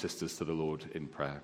sisters to the Lord in prayer.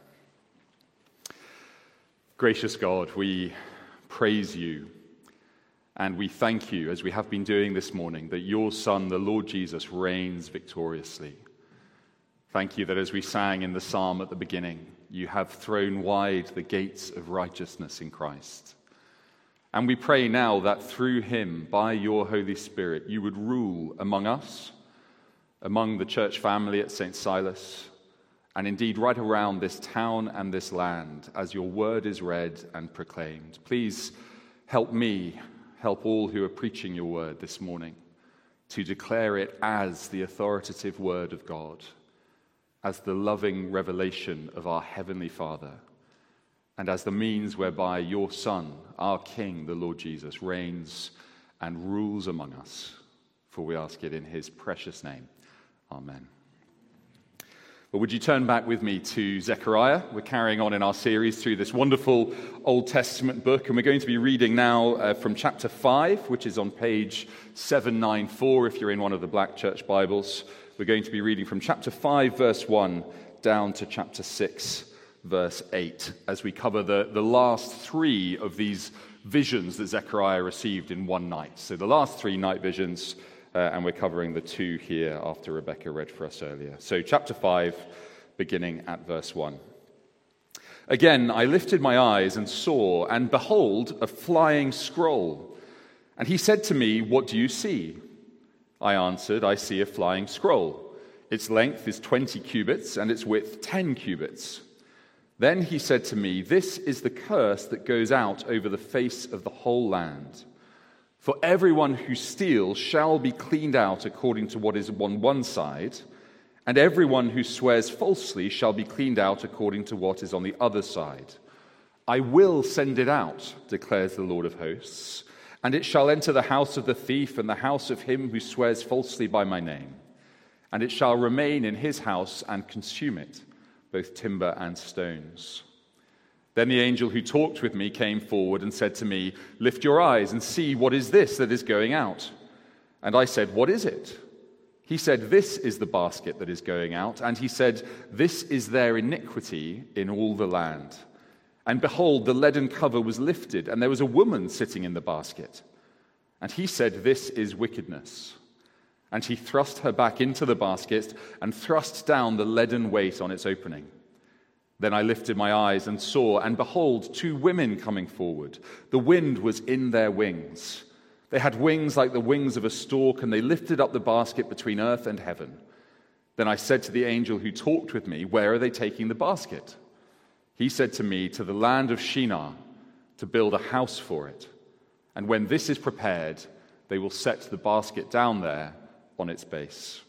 Gracious God, we praise you and we thank you, as we have been doing this morning, that your Son, the Lord Jesus, reigns victoriously. Thank you that as we sang in the psalm at the beginning, you have thrown wide the gates of righteousness in Christ. And we pray now that through him, by your Holy Spirit, you would rule among us, among the church family at St. Silas, and indeed right around this town and this land as your word is read and proclaimed. Please help me, help all who are preaching your word this morning to declare it as the authoritative word of God, as the loving revelation of our Heavenly Father, and as the means whereby your Son, our King, the Lord Jesus, reigns and rules among us. For we ask it in his precious name. Amen. Well, would you turn back with me to Zechariah? We're carrying on in our series through this wonderful Old Testament book, and we're going to be reading now from chapter 5, which is on page 794 if you're in one of the Black Church Bibles. We're going to be reading from chapter 5, verse 1, down to chapter 6, verse 8, as we cover the last three of these visions that Zechariah received in one night. So the last three night visions, and we're covering the two here after Rebecca read for us earlier. So chapter 5, beginning at verse 1. Again, I lifted my eyes and saw, and behold, a flying scroll. And he said to me, "What do you see?" I answered, "I see a flying scroll. Its length is 20 cubits, and its width 10 cubits. Then he said to me, "This is the curse that goes out over the face of the whole land. For everyone who steals shall be cleaned out according to what is on one side, and everyone who swears falsely shall be cleaned out according to what is on the other side. I will send it out, declares the Lord of hosts, and it shall enter the house of the thief and the house of him who swears falsely by my name. And it shall remain in his house and consume it, both timber and stones." Then the angel who talked with me came forward and said to me, "Lift your eyes and see what is this that is going out." And I said, "What is it?" He said, "This is the basket that is going out." And he said, "This is their iniquity in all the land." And behold, the leaden cover was lifted, and there was a woman sitting in the basket. And he said, "This is wickedness." And he thrust her back into the basket and thrust down the leaden weight on its opening. Then I lifted my eyes and saw, and behold, two women coming forward. The wind was in their wings. They had wings like the wings of a stork, and they lifted up the basket between earth and heaven. Then I said to the angel who talked with me, "Where are they taking the basket?" He said to me, "To the land of Shinar, to build a house for it. And when this is prepared, they will set the basket down there on its base."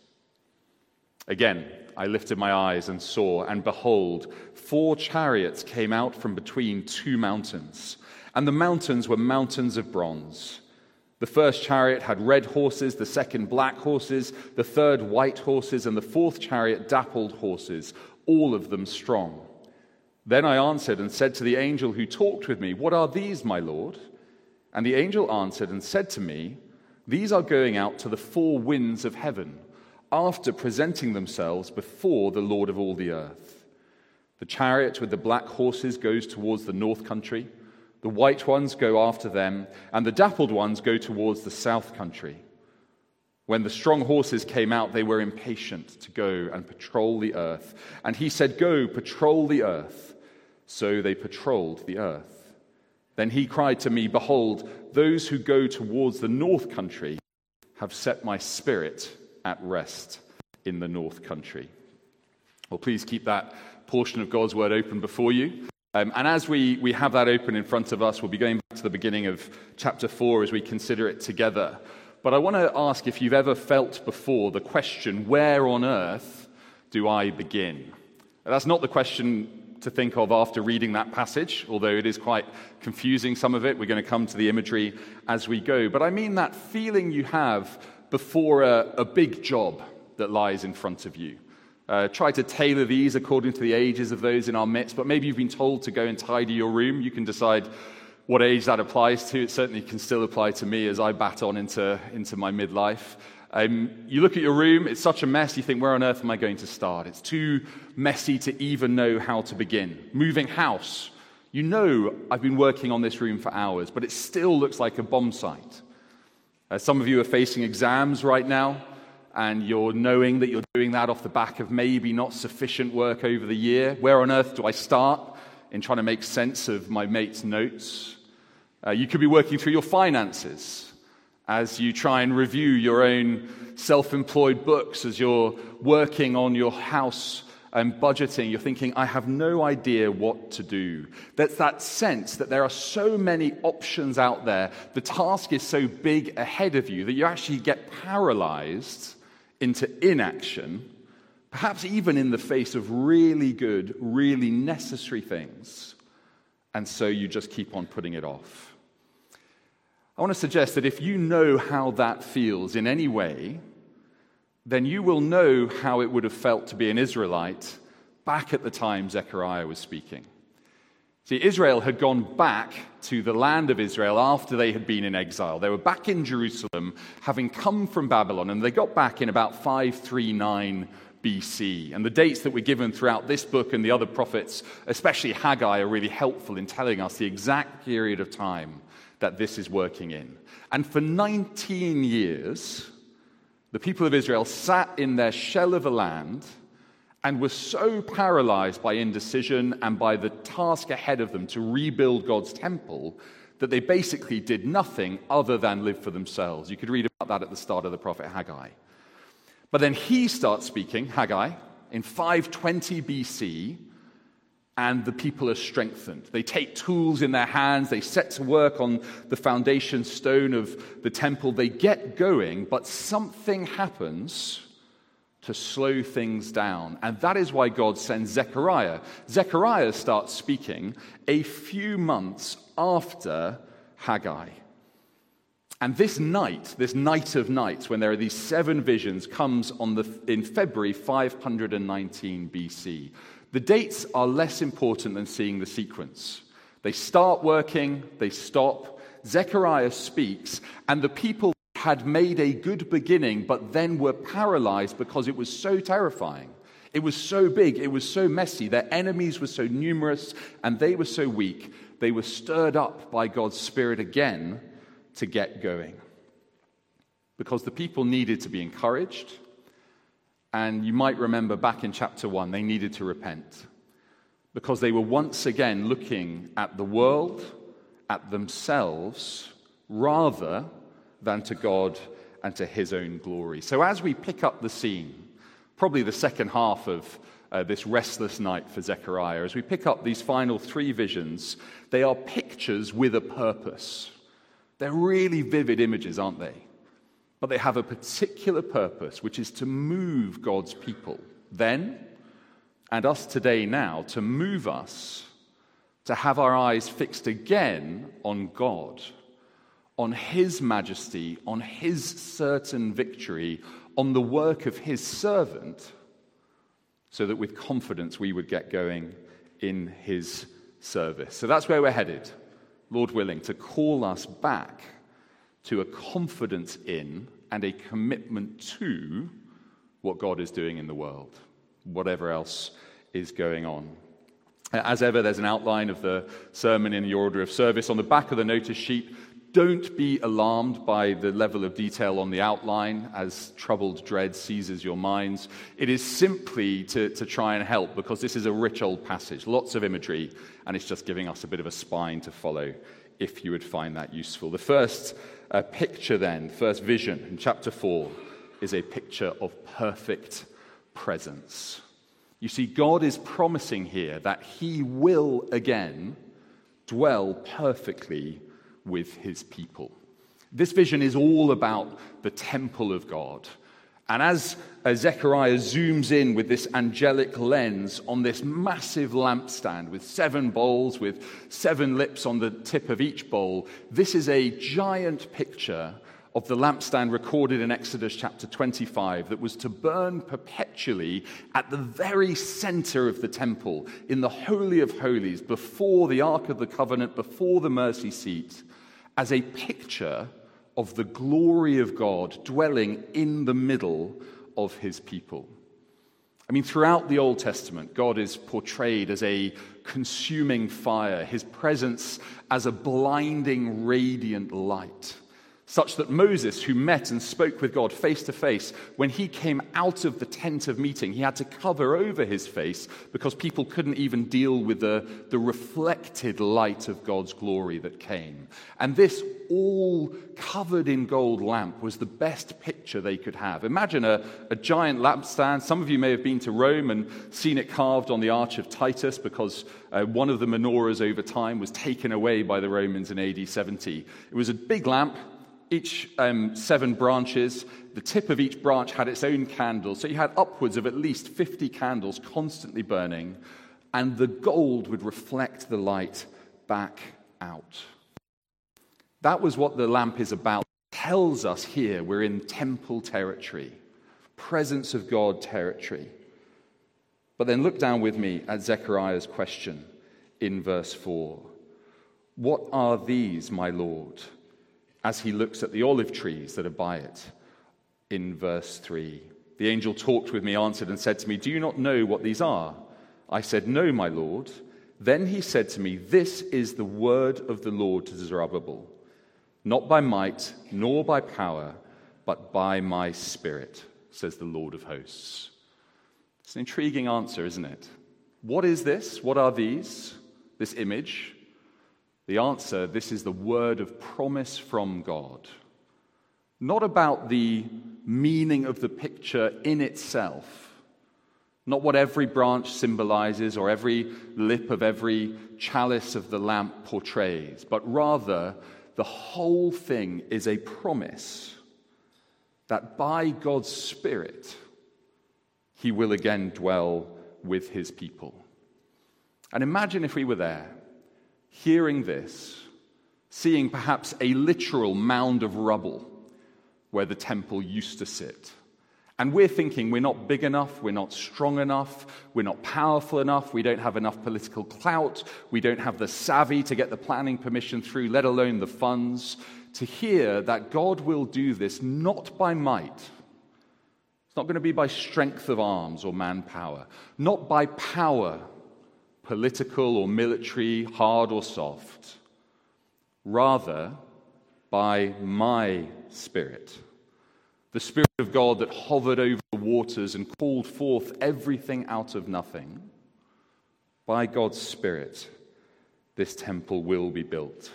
Again, I lifted my eyes and saw, and behold, 4 chariots came out from between 2 mountains, and the mountains were mountains of bronze. The first chariot had red horses, the second black horses, the third white horses, and the fourth chariot dappled horses, all of them strong. Then I answered and said to the angel who talked with me, "What are these, my Lord?" And the angel answered and said to me, "These are going out to the 4 winds of heaven, after presenting themselves before the Lord of all the earth. The chariot with the black horses goes towards the north country, the white ones go after them, and the dappled ones go towards the south country." When the strong horses came out, they were impatient to go and patrol the earth. And he said, "Go, patrol the earth." So they patrolled the earth. Then he cried to me, "Behold, those who go towards the north country have set my spirit at rest in the north country." Well, please keep that portion of God's word open before you. And as we have that open in front of us, we'll be going back to the beginning of chapter 4 as we consider it together. But I want to ask if you've ever felt before the question, where on earth do I begin? That's not the question to think of after reading that passage, although it is quite confusing, some of it. We're going to come to the imagery as we go. But I mean that feeling you have before a big job that lies in front of you. Try to tailor these according to the ages of those in our midst, but maybe you've been told to go and tidy your room. You can decide what age that applies to. It certainly can still apply to me as I bat on into my midlife. You look at your room, it's such a mess, you think, where on earth am I going to start? It's too messy to even know how to begin. Moving house. You know I've been working on this room for hours, but it still looks like a bomb site. Some of you are facing exams right now, and you're knowing that you're doing that off the back of maybe not sufficient work over the year. Where on earth do I start in trying to make sense of my mate's notes? You could be working through your finances as you try and review your own self-employed books, as you're working on your house and budgeting. You're thinking, I have no idea what to do. That's that sense that there are so many options out there. The task is so big ahead of you that you actually get paralyzed into inaction, perhaps even in the face of really good, really necessary things. And so you just keep on putting it off. I want to suggest that if you know how that feels in any way, then you will know how it would have felt to be an Israelite back at the time Zechariah was speaking. See, Israel had gone back to the land of Israel after they had been in exile. They were back in Jerusalem, having come from Babylon, and they got back in about 539 BC. And the dates that we're given throughout this book and the other prophets, especially Haggai, are really helpful in telling us the exact period of time that this is working in. And for 19 years, the people of Israel sat in their shell of a land and were so paralyzed by indecision and by the task ahead of them to rebuild God's temple that they basically did nothing other than live for themselves. You could read about that at the start of the prophet Haggai. But then he starts speaking, Haggai, in 520 BC, and the people are strengthened. They take tools in their hands, they set to work on the foundation stone of the temple, they get going, but something happens to slow things down. And that is why God sends Zechariah. Zechariah starts speaking a few months after Haggai. And this night of nights, when there are these 7 visions, comes in February 519 BC. The dates are less important than seeing the sequence. They start working, they stop, Zechariah speaks, and the people had made a good beginning, but then were paralyzed because it was so terrifying. It was so big, it was so messy, their enemies were so numerous, and they were so weak. They were stirred up by God's Spirit again to get going. Because the people needed to be encouraged. And you might remember back in chapter 1, they needed to repent because they were once again looking at the world, at themselves, rather than to God and to his own glory. So as we pick up the scene, probably the second half of this restless night for Zechariah, as we pick up these final 3 visions, they are pictures with a purpose. They're really vivid images, aren't they? But they have a particular purpose, which is to move God's people then, and us today now, to move us to have our eyes fixed again on God, on his majesty, on his certain victory, on the work of his servant, so that with confidence we would get going in his service. So that's where we're headed, Lord willing, to call us back to a confidence in and a commitment to what God is doing in the world, whatever else is going on. As ever, there's an outline of the sermon in your order of service. On the back of the notice sheet, don't be alarmed by the level of detail on the outline as troubled dread seizes your minds. It is simply to try and help, because this is a rich old passage, lots of imagery, and it's just giving us a bit of a spine to follow, if you would find that useful. The first picture then, first vision in chapter 4, is a picture of perfect presence. You see, God is promising here that he will again dwell perfectly with his people. This vision is all about the temple of God. And as Zechariah zooms in with this angelic lens on this massive lampstand with 7 bowls, with 7 lips on the tip of each bowl, this is a giant picture of the lampstand recorded in Exodus chapter 25 that was to burn perpetually at the very center of the temple, in the Holy of Holies, before the Ark of the Covenant, before the mercy seat, as a picture of the glory of God dwelling in the middle of his people. I mean, throughout the Old Testament, God is portrayed as a consuming fire, his presence as a blinding, radiant light, such that Moses, who met and spoke with God face to face, when he came out of the tent of meeting, he had to cover over his face because people couldn't even deal with the reflected light of God's glory that came. And this all covered in gold lamp was the best picture they could have. Imagine a giant lampstand. Some of you may have been to Rome and seen it carved on the Arch of Titus because one of the menorahs over time was taken away by the Romans in AD 70. It was a big lamp, each 7 branches. The tip of each branch had its own candle. So you had upwards of at least 50 candles constantly burning, and the gold would reflect the light back out. That was what the lamp is about. It tells us here we're in temple territory, presence of God territory. But then look down with me at Zechariah's question in verse 4. What are these, my Lord? As he looks at the olive trees that are by it. In verse 3, the angel talked with me, answered, and said to me, do you not know what these are? I said, no, my Lord. Then he said to me, this is the word of the Lord to Zerubbabel, not by might, nor by power, but by my Spirit, says the Lord of hosts. It's an intriguing answer, isn't it? What is this? What are these? This image? The answer, this is the word of promise from God. Not about the meaning of the picture in itself, not what every branch symbolizes or every lip of every chalice of the lamp portrays, but rather the whole thing is a promise that by God's Spirit, he will again dwell with his people. And imagine if we were there, hearing this, seeing perhaps a literal mound of rubble where the temple used to sit. And we're thinking we're not big enough, we're not strong enough, we're not powerful enough, we don't have enough political clout, we don't have the savvy to get the planning permission through, let alone the funds, to hear that God will do this not by might. It's not going to be by strength of arms or manpower, not by power, political or military, hard or soft, rather by my Spirit, the Spirit of God that hovered over the waters and called forth everything out of nothing. By God's Spirit, this temple will be built.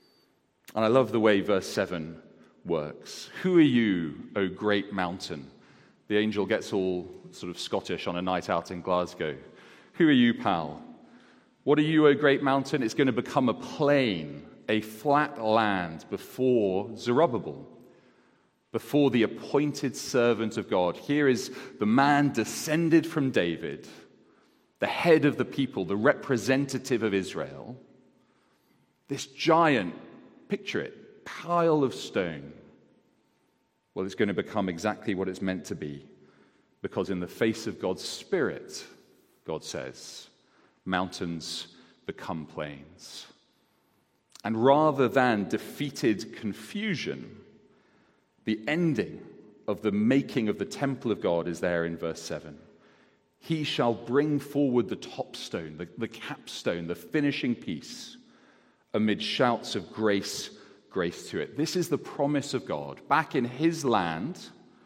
And I love the way verse 7 works. Who are you, O great mountain? The angel gets all sort of Scottish on a night out in Glasgow. Who are you, pal? What are you, O great mountain? It's going to become a plain, a flat land before Zerubbabel, before the appointed servant of God. Here is the man descended from David, the head of the people, the representative of Israel. This giant, picture it, pile of stone. Well, it's going to become exactly what it's meant to be, because in the face of God's Spirit, God says, mountains become plains. And rather than defeated confusion, the ending of the making of the temple of God is there in verse 7. He shall bring forward the top stone, the capstone, the finishing piece, amid shouts of grace, grace to it. This is the promise of God. Back in his land,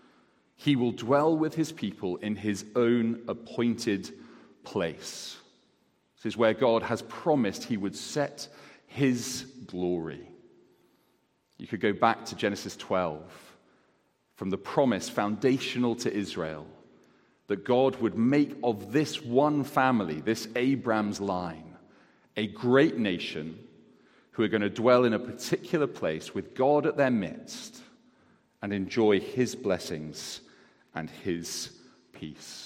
he will dwell with his people in his own appointed place. This is where God has promised he would set his glory. You could go back to Genesis 12, from the promise foundational to Israel, that God would make of this one family, this Abraham's line, a great nation who are going to dwell in a particular place with God at their midst and enjoy his blessings and his peace.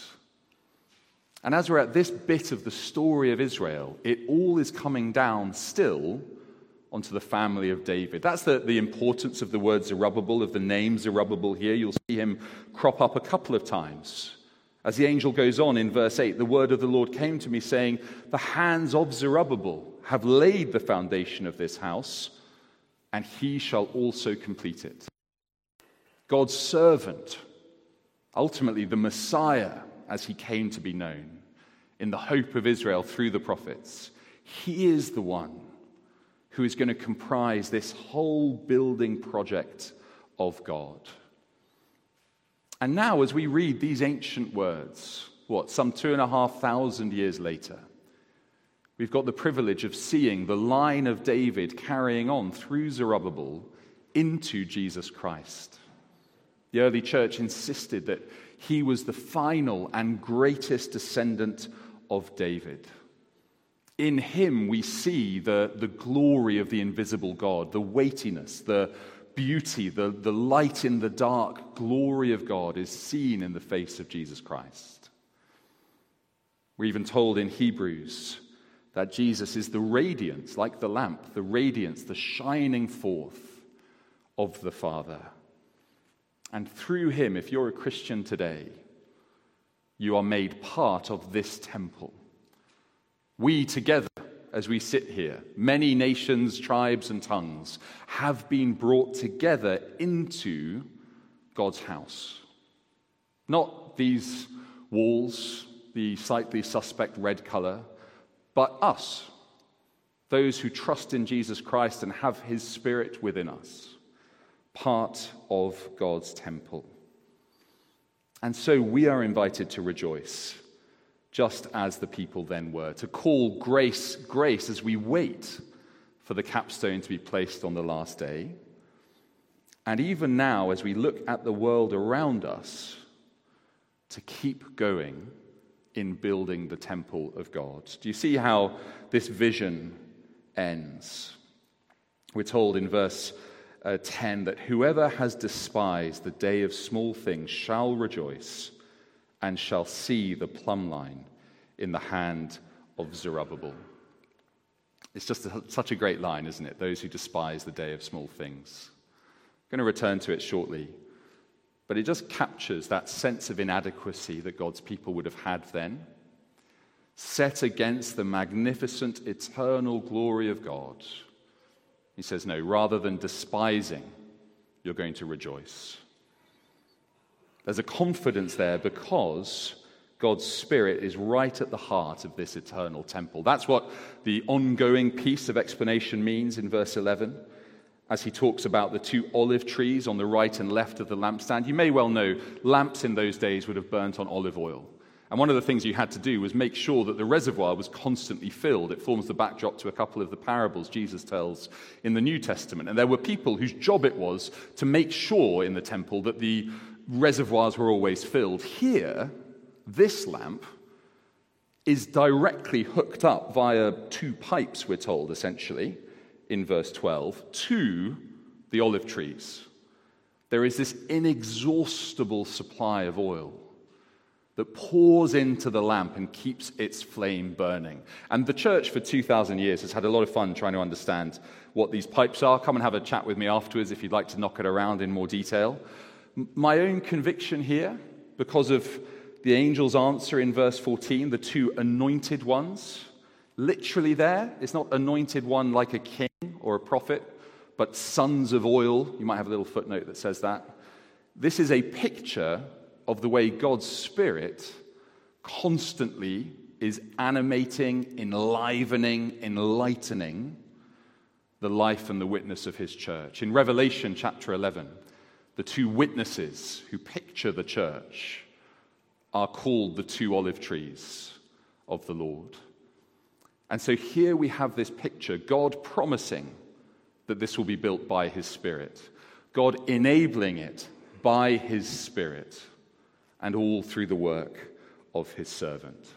And as we're at this bit of the story of Israel, it all is coming down still onto the family of David. That's the importance of the word Zerubbabel, of the name Zerubbabel here. You'll see him crop up a couple of times. As the angel goes on in verse 8, the word of the Lord came to me saying, the hands of Zerubbabel have laid the foundation of this house, and he shall also complete it. God's servant, ultimately the Messiah as he came to be known, in the hope of Israel through the prophets, he is the one who is going to comprise this whole building project of God. And now, as we read these ancient words, some 2,500 years later, we've got the privilege of seeing the line of David carrying on through Zerubbabel into Jesus Christ. The early church insisted that he was the final and greatest descendant of David. In him we see the glory of the invisible God, the weightiness, the beauty, the light in the dark glory of God is seen in the face of Jesus Christ. We're even told in Hebrews that Jesus is the radiance, like the lamp, the radiance, the shining forth of the Father. And through him, if you're a Christian today, you are made part of this temple. We together, as we sit here, many nations, tribes, and tongues, have been brought together into God's house. Not these walls, the slightly suspect red color, but us, those who trust in Jesus Christ and have his Spirit within us, part of God's temple. And so we are invited to rejoice, just as the people then were, to call grace, grace as we wait for the capstone to be placed on the last day. And even now, as we look at the world around us, to keep going in building the temple of God. Do you see how this vision ends? We're told in verse 10 that whoever has despised the day of small things shall rejoice and shall see the plumb line in the hand of Zerubbabel. It's just such a great line, isn't it? Those who despise the day of small things. I'm going to return to it shortly. But it just captures that sense of inadequacy that God's people would have had then, set against the magnificent eternal glory of God. He says, no, rather than despising, you're going to rejoice. There's a confidence there because God's Spirit is right at the heart of this eternal temple. That's what the ongoing piece of explanation means in verse 11. As he talks about the two olive trees on the right and left of the lampstand. You may well know lamps in those days would have burnt on olive oil. And one of the things you had to do was make sure that the reservoir was constantly filled. It forms the backdrop to a couple of the parables Jesus tells in the New Testament. And there were people whose job it was to make sure in the temple that the reservoirs were always filled. Here, this lamp is directly hooked up via two pipes, we're told, essentially, in verse 12, to the olive trees. There is this inexhaustible supply of oil that pours into the lamp and keeps its flame burning. And the church for 2,000 years has had a lot of fun trying to understand what these pipes are. Come and have a chat with me afterwards if you'd like to knock it around in more detail. My own conviction here, because of the angel's answer in verse 14, the two anointed ones, literally there, it's not anointed one like a king or a prophet, but sons of oil. You might have a little footnote that says that. This is a picture of the way God's Spirit constantly is animating, enlivening, enlightening the life and the witness of his church. In Revelation chapter 11, the two witnesses who picture the church are called the two olive trees of the Lord. And so here we have this picture, God promising that this will be built by his Spirit, God enabling it by his Spirit, and all through the work of his servant.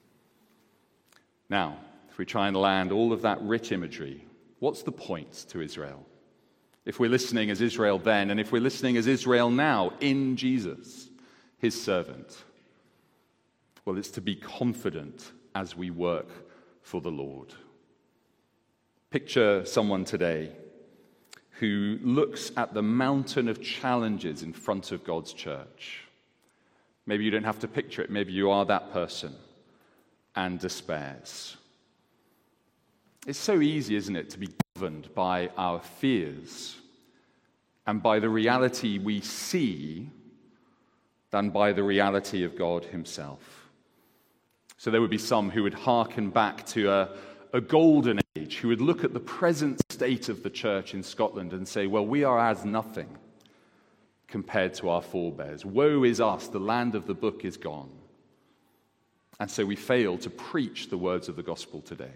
Now, if we try and land all of that rich imagery, what's the point to Israel? If we're listening as Israel then, and if we're listening as Israel now in Jesus, his servant, well, it's to be confident as we work for the Lord. Picture someone today who looks at the mountain of challenges in front of God's church. Maybe you don't have to picture it. Maybe you are that person and despairs. It's so easy, isn't it, to be governed by our fears and by the reality we see than by the reality of God himself. So there would be some who would hearken back to a golden age, who would look at the present state of the church in Scotland and say, well, we are as nothing compared to our forebears. Woe is us, the land of the book is gone. And so we fail to preach the words of the gospel today.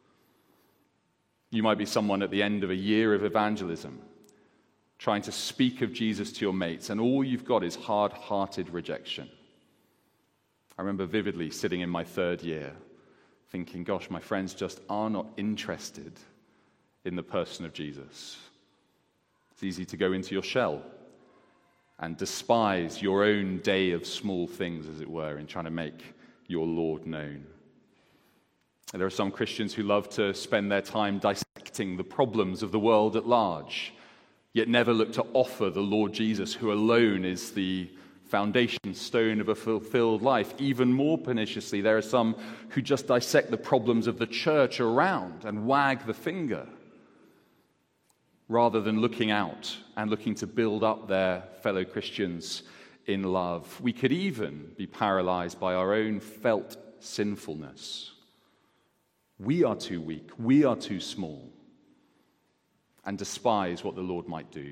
You might be someone at the end of a year of evangelism, trying to speak of Jesus to your mates, and all you've got is hard-hearted rejection. I remember vividly sitting in my third year, thinking, gosh, my friends just are not interested in the person of Jesus. It's easy to go into your shell and despise your own day of small things, as it were, in trying to make your Lord known. And there are some Christians who love to spend their time dissecting the problems of the world at large, yet never look to offer the Lord Jesus, who alone is the foundation stone of a fulfilled life. Even more perniciously, there are some who just dissect the problems of the church around and wag the finger, rather than looking out and looking to build up their fellow Christians in love. We could even be paralyzed by our own felt sinfulness. We are too weak, we are too small, and despise what the Lord might do.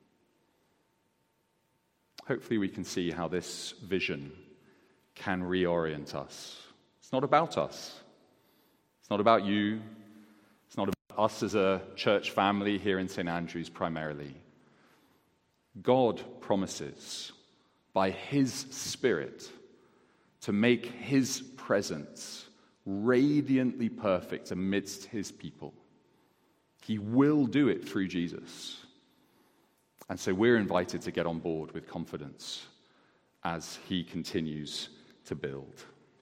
Hopefully we can see how this vision can reorient us. It's not about us. It's not about you. It's not about us as a church family here in St. Andrews primarily. God promises by his Spirit to make his presence radiantly perfect amidst his people. He will do it through Jesus. And so we're invited to get on board with confidence as he continues to build.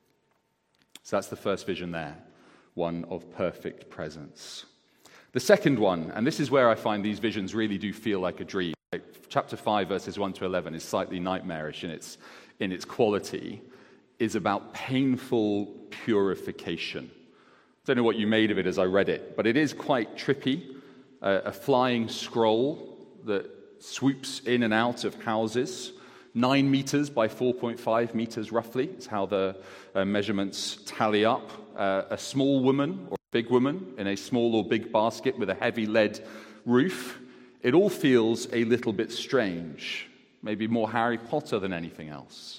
So that's the first vision there, one of perfect presence. The second one, and this is where I find these visions really do feel like a dream. Chapter 5, verses 1 to 11 is slightly nightmarish in its quality, is about painful purification. I don't know what you made of it as I read it, but it is quite trippy. A flying scroll that swoops in and out of houses, 9 meters by 4.5 meters roughly is how the measurements tally up. A small woman or a big woman in a small or big basket with a heavy lead roof. It all feels a little bit strange, maybe more Harry Potter than anything else.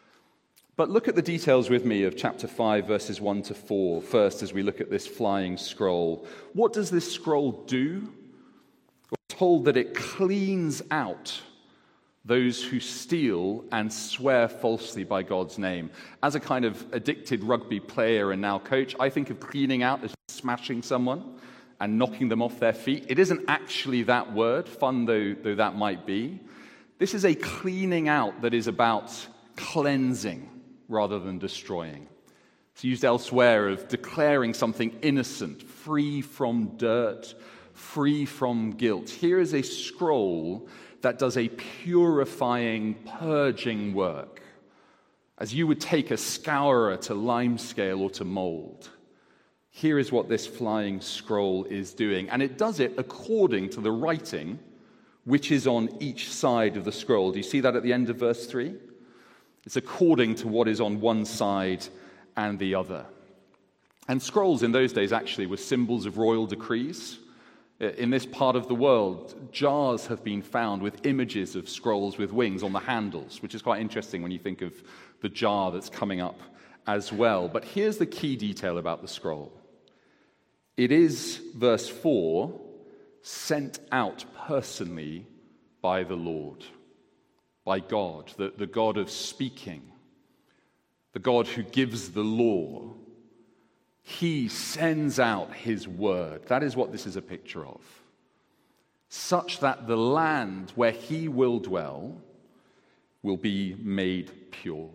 But look at the details with me of chapter 5, verses 1 to 4, first as we look at this flying scroll. What does this scroll do? We're told that it cleans out those who steal and swear falsely by God's name. As a kind of addicted rugby player and now coach, I think of cleaning out as smashing someone and knocking them off their feet. It isn't actually that word, fun though that might be. This is a cleaning out that is about cleansing rather than destroying. It's used elsewhere of declaring something innocent, free from dirt, free from guilt. Here is a scroll that does a purifying, purging work, as you would take a scourer to limescale or to mold. Here is what this flying scroll is doing, and it does it according to the writing which is on each side of the scroll. Do you see that at the end of verse 3? It's according to what is on one side and the other. And scrolls in those days actually were symbols of royal decrees. In this part of the world, jars have been found with images of scrolls with wings on the handles, which is quite interesting when you think of the jar that's coming up as well. But here's the key detail about the scroll. It is, verse 4, sent out personally by the Lord. By God, the God of speaking, the God who gives the law. He sends out his word. That is what this is a picture of. Such that the land where he will dwell will be made pure.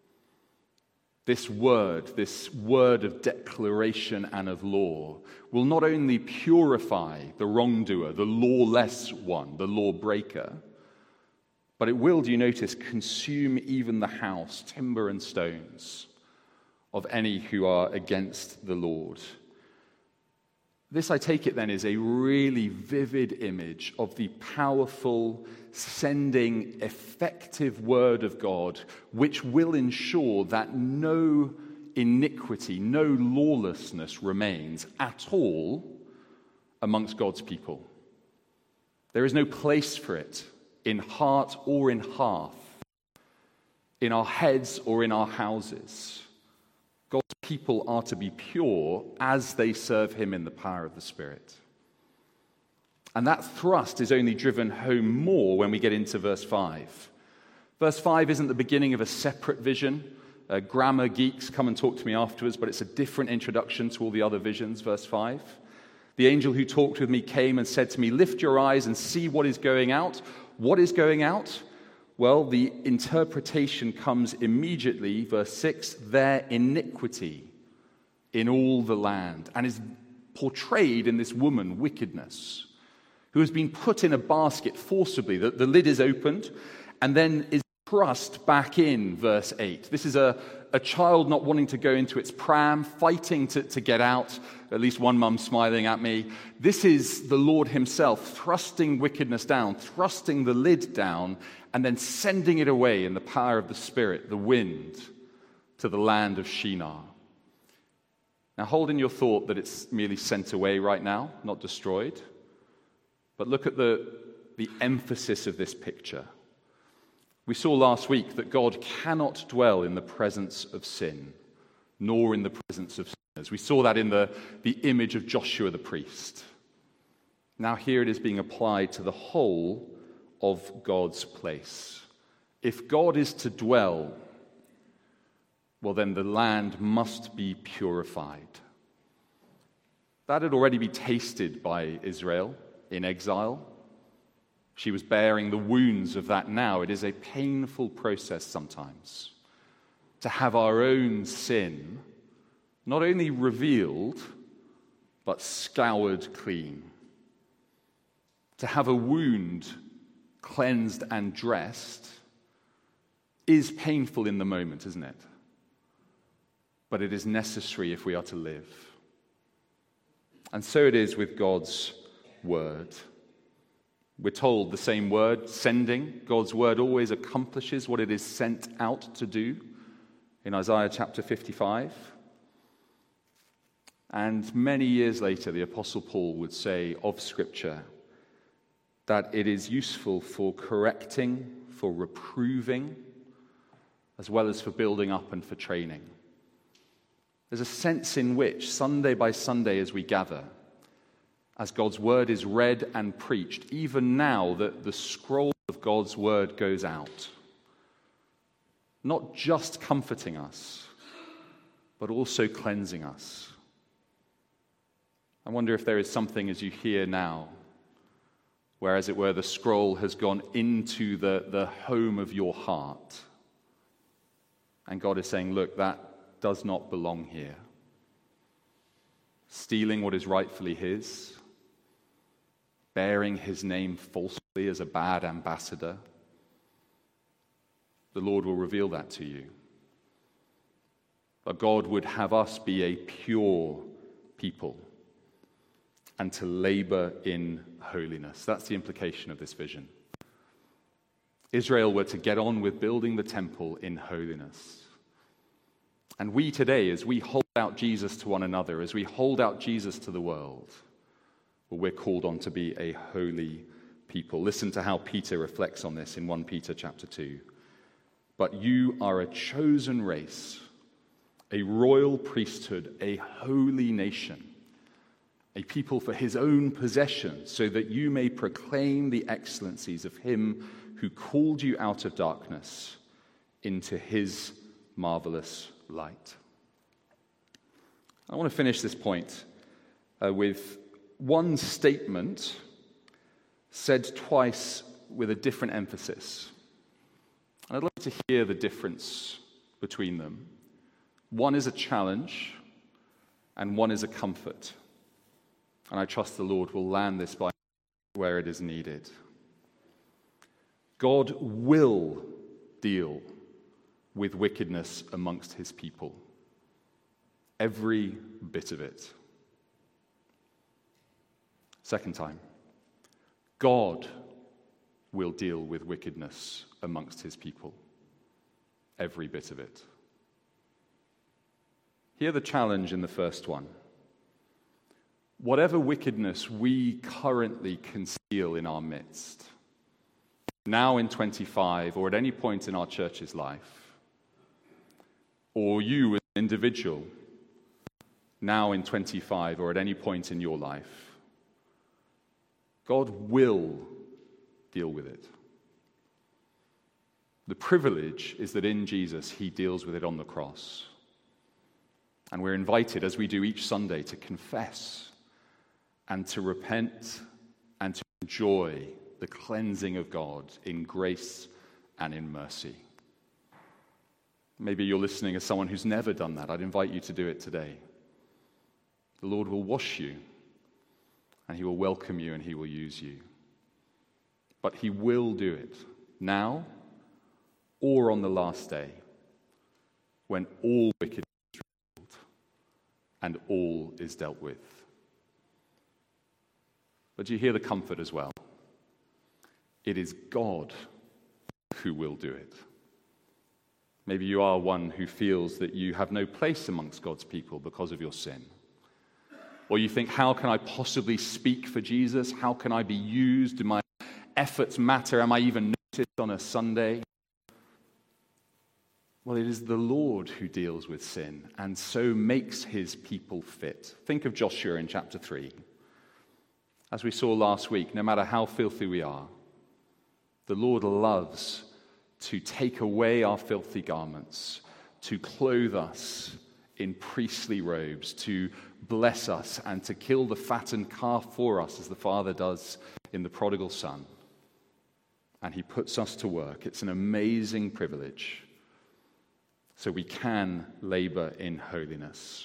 This word of declaration and of law, will not only purify the wrongdoer, the lawless one, the lawbreaker, but it will, do you notice, consume even the house, timber and stones, of any who are against the Lord. This, I take it then, is a really vivid image of the powerful, sending, effective word of God, which will ensure that no iniquity, no lawlessness remains at all amongst God's people. There is no place for it in heart or in hearth, in our heads or in our houses. God's people are to be pure as they serve him in the power of the Spirit. And that thrust is only driven home more when we get into verse 5. Verse 5 isn't the beginning of a separate vision. Grammar geeks come and talk to me afterwards, but it's a different introduction to all the other visions, verse 5. The angel who talked with me came and said to me, "Lift your eyes and see what is going out." What is going out? Well, the interpretation comes immediately, verse 6, their iniquity in all the land, and is portrayed in this woman, wickedness, who has been put in a basket forcibly. The lid is opened and then is thrust back in, verse 8. This is a child not wanting to go into its pram, fighting to get out, at least one mum smiling at me. This is the Lord himself thrusting wickedness down, thrusting the lid down, and then sending it away in the power of the Spirit, the wind, to the land of Shinar. Now hold in your thought that it's merely sent away right now, not destroyed. But look at the emphasis of this picture. We saw last week that God cannot dwell in the presence of sin, nor in the presence of sinners. We saw that in the image of Joshua the priest. Now here it is being applied to the whole of God's place. If God is to dwell, well then the land must be purified. That had already been tasted by Israel in exile. She was bearing the wounds of that now. It is a painful process sometimes to have our own sin not only revealed, but scoured clean. To have a wound cleansed and dressed is painful in the moment, isn't it? But it is necessary if we are to live. And so it is with God's word. We're told the same word, sending. God's word always accomplishes what it is sent out to do in Isaiah chapter 55. And many years later, the Apostle Paul would say of Scripture that it is useful for correcting, for reproving, as well as for building up and for training. There's a sense in which, Sunday by Sunday as we gather, as God's word is read and preached, even now that the scroll of God's word goes out, not just comforting us, but also cleansing us. I wonder if there is something as you hear now, where, as it were, the scroll has gone into the home of your heart, and God is saying, look, that does not belong here. Stealing what is rightfully his, bearing his name falsely as a bad ambassador. The Lord will reveal that to you. But God would have us be a pure people and to labor in holiness. That's the implication of this vision. Israel were to get on with building the temple in holiness. And we today, as we hold out Jesus to one another, as we hold out Jesus to the world, well, we're called on to be a holy people. Listen to how Peter reflects on this in 1 Peter chapter 2. But you are a chosen race, a royal priesthood, a holy nation, a people for his own possession, so that you may proclaim the excellencies of him who called you out of darkness into his marvelous light. I want to finish this point with one statement said twice with a different emphasis. And I'd like to hear the difference between them. One is a challenge, and one is a comfort. And I trust the Lord will land this by where it is needed. God will deal with wickedness amongst his people. Every bit of it. Second time, God will deal with wickedness amongst his people. Every bit of it. Hear the challenge in the first one. Whatever wickedness we currently conceal in our midst, now in 25 or at any point in our church's life, or you as an individual, now in 25 or at any point in your life, God will deal with it. The privilege is that in Jesus, he deals with it on the cross. And we're invited, as we do each Sunday, to confess and to repent and to enjoy the cleansing of God in grace and in mercy. Maybe you're listening as someone who's never done that. I'd invite you to do it today. The Lord will wash you, and he will welcome you, and he will use you. But he will do it now or on the last day, when all wickedness is revealed and all is dealt with. But do you hear the comfort as well? It is God who will do it. Maybe you are one who feels that you have no place amongst God's people because of your sin. Or you think, how can I possibly speak for Jesus? How can I be used? Do my efforts matter? Am I even noticed on a Sunday? Well, it is the Lord who deals with sin and so makes his people fit. Think of Joshua in chapter 3. As we saw last week, no matter how filthy we are, the Lord loves to take away our filthy garments, to clothe us in priestly robes, to bless us, and to kill the fattened calf for us, as the Father does in the prodigal son. And he puts us to work. It's an amazing privilege. So we can labor in holiness.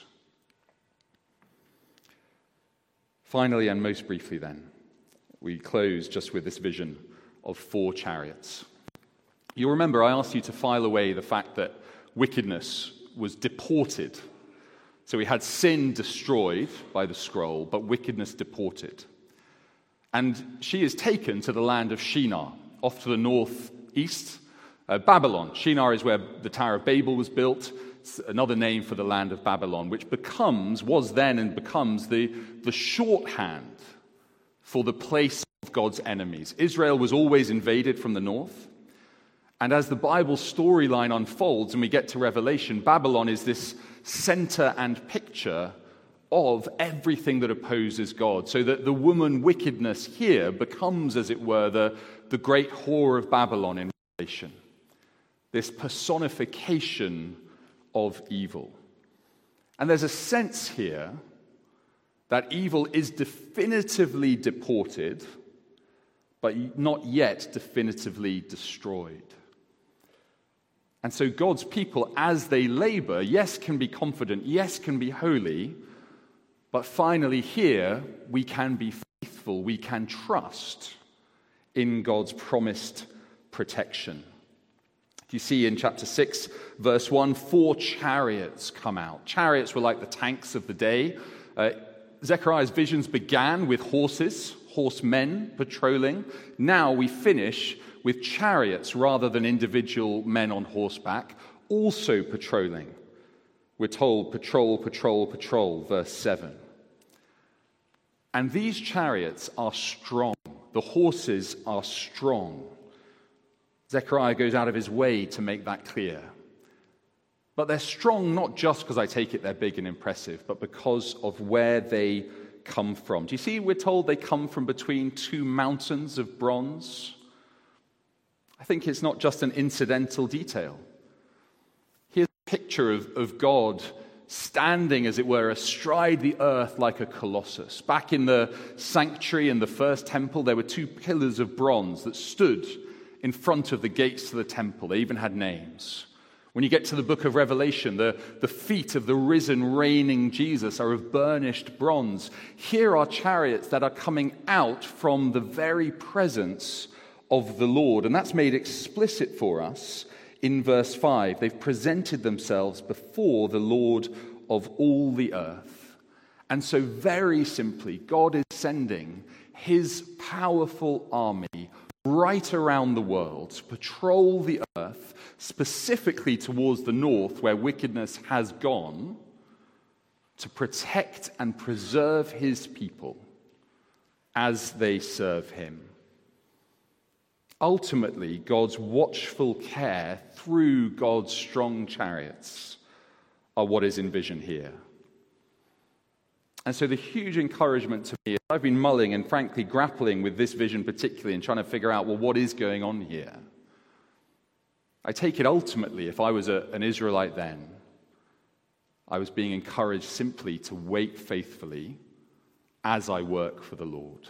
Finally, and most briefly then, we close just with this vision of 4 chariots. You'll remember I asked you to file away the fact that wickedness was deported. So we had sin destroyed by the scroll, but wickedness deported. And she is taken to the land of Shinar, off to the northeast, Babylon. Shinar is where the Tower of Babel was built. It's another name for the land of Babylon, which was then and becomes the shorthand for the place of God's enemies. Israel was always invaded from the north. And as the Bible storyline unfolds and we get to Revelation, Babylon is this center and picture of everything that opposes God. So that the woman wickedness here becomes, as it were, the great whore of Babylon in Revelation. This personification of evil. And there's a sense here that evil is definitively deported, but not yet definitively destroyed. And so God's people, as they labor, yes, can be confident, yes, can be holy, but finally here, we can be faithful, we can trust in God's promised protection. You see in chapter 6, verse 1, 4 chariots come out. Chariots were like the tanks of the day. Zechariah's visions began with horsemen patrolling. Now we finish with chariots rather than individual men on horseback, also patrolling. We're told, patrol, patrol, patrol, verse 7. And these chariots are strong. The horses are strong. Zechariah goes out of his way to make that clear. But they're strong not just because I take it they're big and impressive, but because of where they come from. Do you see we're told they come from between 2 mountains of bronze? I think it's not just an incidental detail. Here's a picture of God standing, as it were, astride the earth like a colossus. Back in the sanctuary in the first temple, there were 2 pillars of bronze that stood in front of the gates to the temple. They even had names. When you get to the book of Revelation, the feet of the risen, reigning Jesus are of burnished bronze. Here are chariots that are coming out from the very presence of the Lord. And that's made explicit for us in verse 5. They've presented themselves before the Lord of all the earth. And so very simply, God is sending his powerful army right around the world to patrol the earth, specifically towards the north where wickedness has gone, to protect and preserve his people as they serve him. Ultimately, God's watchful care through God's strong chariots are what is envisioned here. And so the huge encouragement to me, I've been mulling and frankly grappling with this vision particularly and trying to figure out, well, what is going on here? I take it ultimately, if I was an Israelite then, I was being encouraged simply to wait faithfully as I work for the Lord.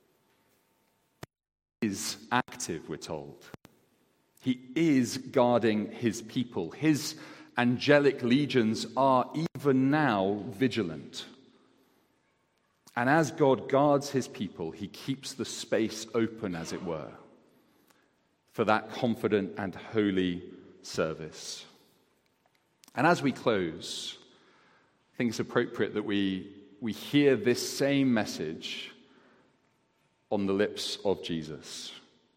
He is active, we're told. He is guarding his people. His angelic legions are even now vigilant. And as God guards his people, he keeps the space open, as it were, for that confident and holy service. And as we close, I think it's appropriate that we hear this same message on the lips of Jesus.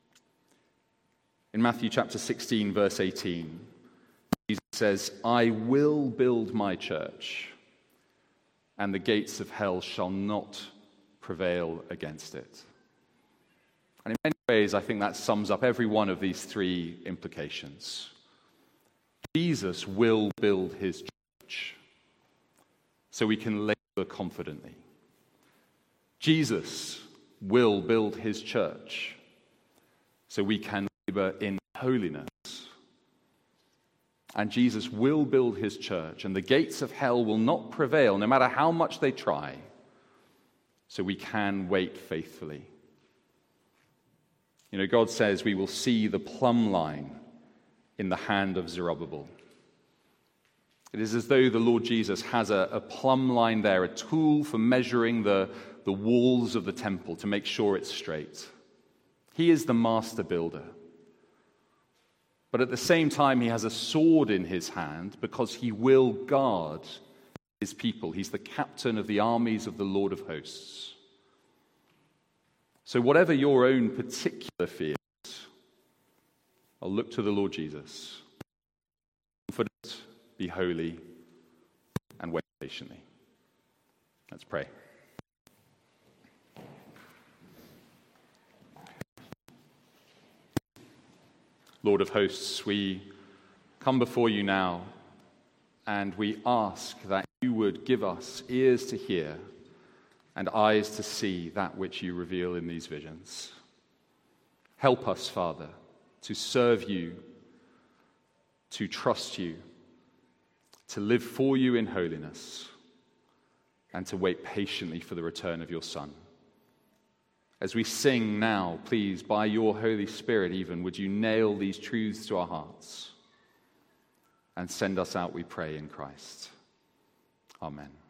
In Matthew chapter 16, verse 18, Jesus says, "I will build my church, and the gates of hell shall not prevail against it." And in many ways, I think that sums up every one of these three implications. Jesus will build his church, so we can labor confidently. Jesus will build his church, so we can labor in holiness. And Jesus will build his church, and the gates of hell will not prevail, no matter how much they try, so we can wait faithfully. You know, God says we will see the plumb line in the hand of Zerubbabel. It is as though the Lord Jesus has a plumb line there, a tool for measuring the walls of the temple to make sure it's straight. He is the master builder. But at the same time, he has a sword in his hand because he will guard his people. He's the captain of the armies of the Lord of hosts. So whatever your own particular fears, I'll look to the Lord Jesus. Confident, be holy, and wait patiently. Let's pray. Lord of hosts, we come before you now, and we ask that you would give us ears to hear and eyes to see that which you reveal in these visions. Help us, Father, to serve you, to trust you, to live for you in holiness, and to wait patiently for the return of your Son. As we sing now, please, by your Holy Spirit even, would you nail these truths to our hearts and send us out, we pray, in Christ. Amen.